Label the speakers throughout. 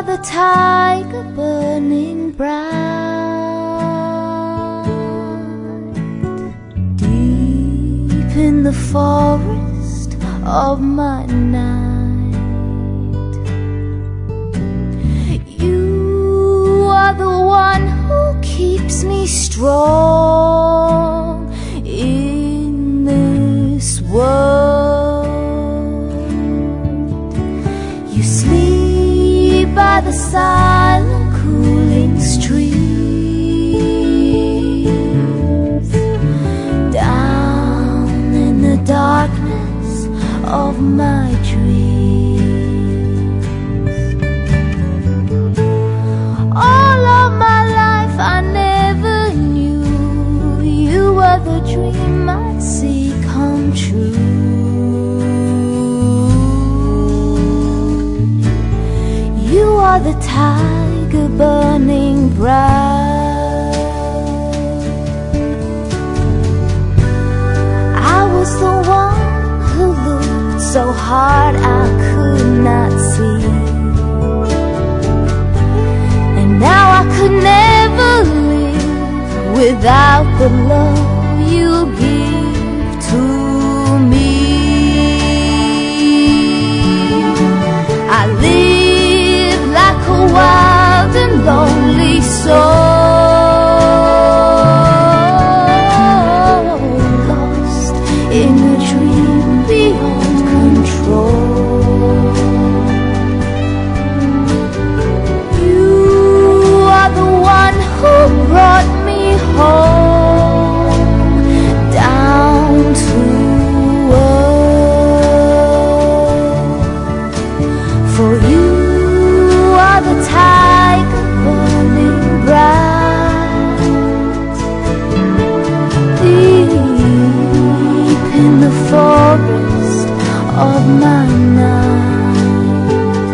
Speaker 1: the tiger burning bright, deep in the forest of my night. You are the one who keeps me strong in this world. You sleep by the silent cooling streams, down in the darkness of my dreams. All of my life I never knew you were the dream I'd see come true. You are the tiger burning bright. I was the one who looked so hard I could not see, and now I could never live without the love you give to me. I live like a wild and lonely soul, lost in a dream beyond control. You are the one who brought me home, down to earth. For you are the tiger burning bright, deep in the forest of my night.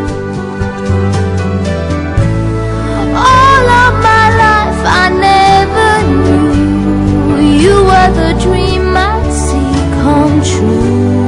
Speaker 1: All of my life I never knew you were the dream I'd see come true.